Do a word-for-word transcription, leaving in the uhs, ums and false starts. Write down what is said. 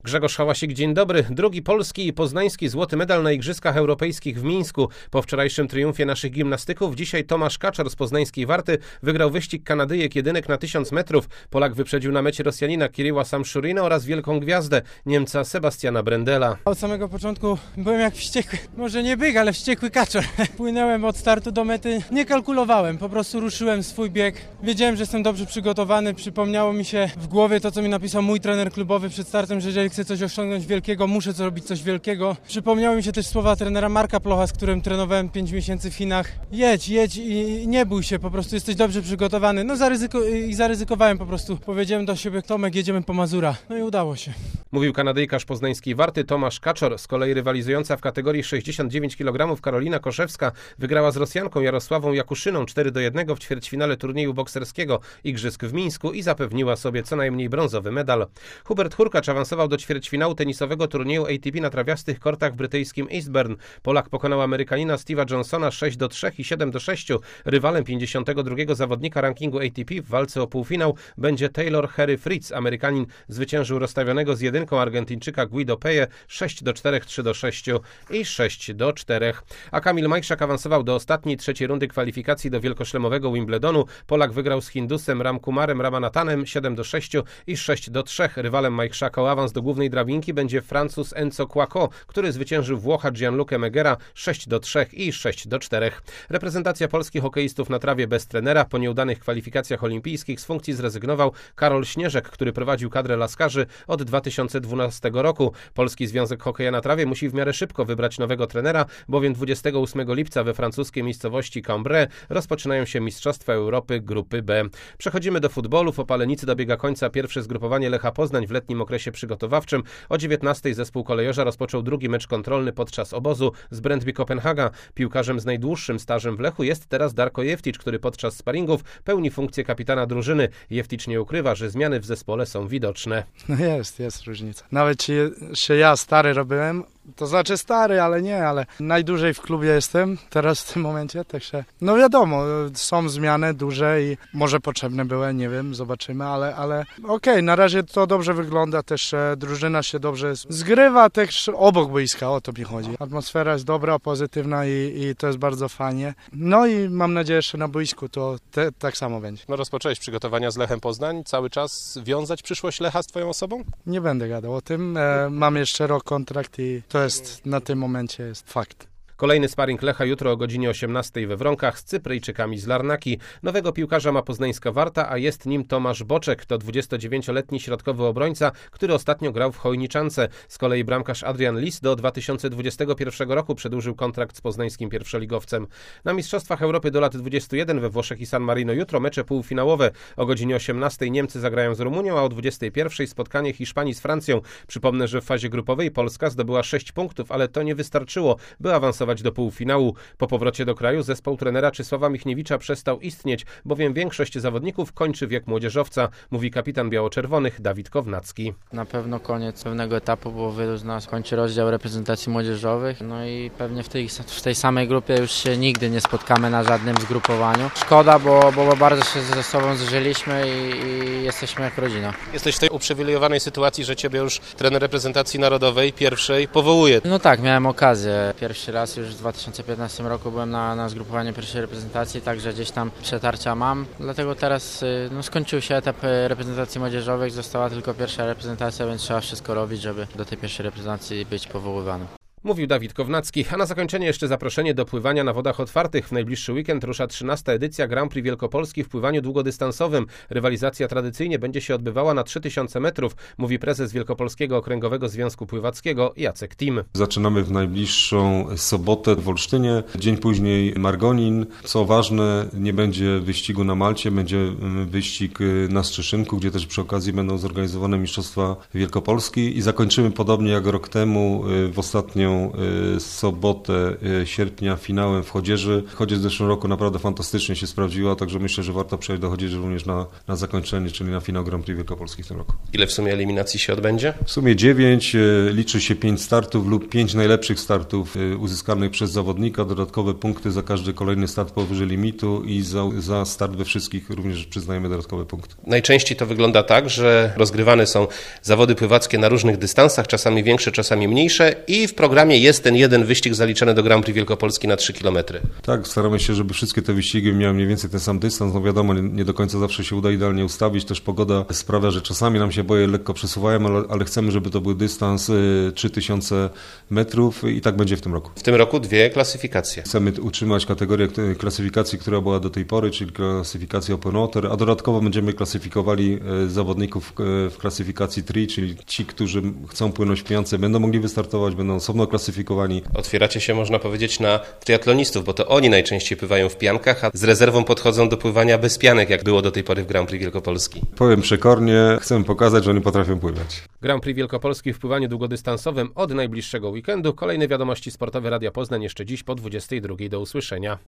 Grzegorz Hałasik, dzień dobry. Drugi polski i poznański złoty medal na Igrzyskach Europejskich w Mińsku. Po wczorajszym triumfie naszych gimnastyków dzisiaj Tomasz Kaczor z poznańskiej Warty wygrał wyścig Kanadyjek jedynek na tysiąc metrów. Polak wyprzedził na mecie Rosjanina Kiryła Samszurina oraz wielką gwiazdę Niemca Sebastiana Brendela. Od samego początku byłem jak wściekły, może nie byk, ale wściekły kaczor. Płynąłem od startu do mety, nie kalkulowałem, po prostu ruszyłem swój bieg. Wiedziałem, że jestem dobrze przygotowany, przypomniało mi się w głowie to, co mi napisał mój trener klubowy przed startem, że jeżeli chcę coś osiągnąć wielkiego, muszę zrobić coś wielkiego. Przypomniały mi się też słowa trenera Marka Plocha, z którym trenowałem pięć miesięcy w Chinach. Jedź, jedź i nie bój się, po prostu jesteś dobrze przygotowany. No zaryzyko- i zaryzykowałem po prostu. Powiedziałem do siebie, Tomek, jedziemy po Mazura. No i udało się. Mówił Kanadyjkarz poznańskiej Warty Tomasz Kaczor. Z kolei rywalizująca w kategorii sześćdziesiąt dziewięć kilogramów Karolina Koszewska wygrała z Rosjanką Jarosławą Jakuszyną cztery do jednego w ćwierćfinale turnieju bokserskiego Igrzysk w Mińsku i zapewniła sobie co najmniej brązowy medal. Hubert Hurkacz awansował do ćwierćfinału tenisowego turnieju A T P na trawiastych kortach w brytyjskim Eastbourne. Polak pokonał Amerykanina Steve'a Johnsona sześć do trzech i siedem do sześciu. Rywalem pięćdziesiątego drugiego zawodnika rankingu A T P w walce o półfinał będzie Taylor Harry Fritz. Amerykanin zwyciężył rozstawionego z jedynką Argentyńczyka Guido Peje sześć do czterech, trzy do sześciu i sześć do czterech. A Kamil Majchrzak awansował do ostatniej, trzeciej rundy kwalifikacji do wielkoszlemowego Wimbledonu. Polak wygrał z Hindusem Ramkumarem Ramanathanem siedem do sześciu i sześć do trzech. Rywalem Majchrzaka o awans do głównej drabinki będzie Francuz Enzo Kouaco, który zwyciężył Włocha Gianluca Megera sześć do trzech i sześć do czterech. Reprezentacja polskich hokeistów na trawie bez trenera. Po nieudanych kwalifikacjach olimpijskich z funkcji zrezygnował Karol Śnieżek, który prowadził kadrę laskarzy od dwa tysiące dwunastego roku. Polski Związek Hokeja na Trawie musi w miarę szybko wybrać nowego trenera, bowiem dwudziestego ósmego lipca we francuskiej miejscowości Cambrai rozpoczynają się Mistrzostwa Europy Grupy B. Przechodzimy do futbolu. W Opalenicy dobiega końca pierwsze zgrupowanie Lecha Poznań w letnim okresie przygotowawczym. O dziewiętnastej zespół kolejorza rozpoczął drugi mecz kontrolny podczas obozu z Brøndby Kopenhaga. Piłkarzem z najdłuższym stażem w Lechu jest teraz Darko Jefticz, który podczas sparingów pełni funkcję kapitana drużyny. Jefticz nie ukrywa, że zmiany w zespole są widoczne. No jest, jest różnica. Nawet czy się ja stary robiłem, to znaczy stary, ale nie, ale najdłużej w klubie jestem teraz w tym momencie, także no wiadomo, są zmiany duże i może potrzebne były, nie wiem, zobaczymy, ale, ale okej, okay, na razie to dobrze wygląda, też e, drużyna się dobrze zgrywa, też obok boiska, o to mi chodzi. Atmosfera jest dobra, pozytywna i, i to jest bardzo fajnie. No i mam nadzieję, że na boisku to te, tak samo będzie. No rozpocząłeś przygotowania z Lechem Poznań, cały czas wiązać przyszłość Lecha z twoją osobą? Nie będę gadał o tym, e, mam jeszcze rok kontrakt i to jest na tym momencie jest fakt. Kolejny sparring Lecha jutro o godzinie osiemnastej we Wronkach z Cypryjczykami z Larnaki. Nowego piłkarza ma poznańska Warta, a jest nim Tomasz Boczek. To dwudziestodziewięcioletni środkowy obrońca, który ostatnio grał w Chojniczance. Z kolei bramkarz Adrian Lis do dwa tysiące dwudziestego pierwszego roku przedłużył kontrakt z poznańskim pierwszoligowcem. Na Mistrzostwach Europy do lat dwudziestu jeden we Włoszech i San Marino jutro mecze półfinałowe. O godzinie osiemnastej Niemcy zagrają z Rumunią, a o dwudziestej pierwszej spotkanie Hiszpanii z Francją. Przypomnę, że w fazie grupowej Polska zdobyła sześć punktów, ale to nie wystarczyło, by awansować do półfinału. Po powrocie do kraju zespół trenera Czesława Michniewicza przestał istnieć, bowiem większość zawodników kończy wiek młodzieżowca, mówi kapitan biało-czerwonych Dawid Kownacki. Na pewno koniec pewnego etapu, bo wielu z nas kończy rozdział reprezentacji młodzieżowych, no i pewnie w tej, w tej samej grupie już się nigdy nie spotkamy na żadnym zgrupowaniu. Szkoda, bo, bo bardzo się ze sobą zżyliśmy i, i jesteśmy jak rodzina. Jesteś w tej uprzywilejowanej sytuacji, że ciebie już trener reprezentacji narodowej pierwszej powołuje. No tak, miałem okazję. Pierwszy raz już w dwa tysiące piętnastym roku byłem na, na zgrupowaniu pierwszej reprezentacji, także gdzieś tam przetarcia mam. Dlatego teraz no, skończył się etap reprezentacji młodzieżowych, została tylko pierwsza reprezentacja, więc trzeba wszystko robić, żeby do tej pierwszej reprezentacji być powoływanym. Mówił Dawid Kownacki, a na zakończenie jeszcze zaproszenie do pływania na wodach otwartych. W najbliższy weekend rusza trzynasta edycja Grand Prix Wielkopolski w pływaniu długodystansowym. Rywalizacja tradycyjnie będzie się odbywała na trzy tysiące metrów, mówi prezes Wielkopolskiego Okręgowego Związku Pływackiego Jacek Tim. Zaczynamy w najbliższą sobotę w Olsztynie, dzień później Margonin. Co ważne, nie będzie wyścigu na Malcie, będzie wyścig na Strzeszynku, gdzie też przy okazji będą zorganizowane Mistrzostwa Wielkopolski i zakończymy podobnie jak rok temu w ostatnią ostatnią y, sobotę y, sierpnia finałem w Chodzieży. Chodzież w zeszłym roku naprawdę fantastycznie się sprawdziła, także myślę, że warto przejść do Chodzieży również na, na zakończenie, czyli na finał Grand Prix Wielkopolski w tym roku. Ile w sumie eliminacji się odbędzie? W sumie dziewięć, y, liczy się pięć startów lub pięć najlepszych startów y, uzyskanych przez zawodnika, dodatkowe punkty za każdy kolejny start powyżej limitu i za, za start we wszystkich również przyznajemy dodatkowe punkty. Najczęściej to wygląda tak, że rozgrywane są zawody pływackie na różnych dystansach, czasami większe, czasami mniejsze i w programie jest ten jeden wyścig zaliczony do Grand Prix Wielkopolski na trzy kilometry. Tak, staramy się, żeby wszystkie te wyścigi miały mniej więcej ten sam dystans. No wiadomo, nie, nie do końca zawsze się uda idealnie ustawić. Też pogoda sprawia, że czasami nam się boje lekko przesuwają, ale, ale chcemy, żeby to był dystans y, trzy tysiące metrów i tak będzie w tym roku. W tym roku dwie klasyfikacje. Chcemy utrzymać kategorię klasyfikacji, która była do tej pory, czyli klasyfikację Open Water, a dodatkowo będziemy klasyfikowali y, zawodników y, w klasyfikacji Tri, czyli ci, którzy chcą płynąć w piance, będą mogli wystartować, będą osobno klasyfikowani. Otwieracie się, można powiedzieć, na triatlonistów, bo to oni najczęściej pływają w piankach, a z rezerwą podchodzą do pływania bez pianek, jak było do tej pory w Grand Prix Wielkopolski. Powiem przekornie, chcemy pokazać, że oni potrafią pływać. Grand Prix Wielkopolski w pływaniu długodystansowym od najbliższego weekendu. Kolejne wiadomości sportowe Radia Poznań jeszcze dziś po dwudziestej drugiej. Do usłyszenia.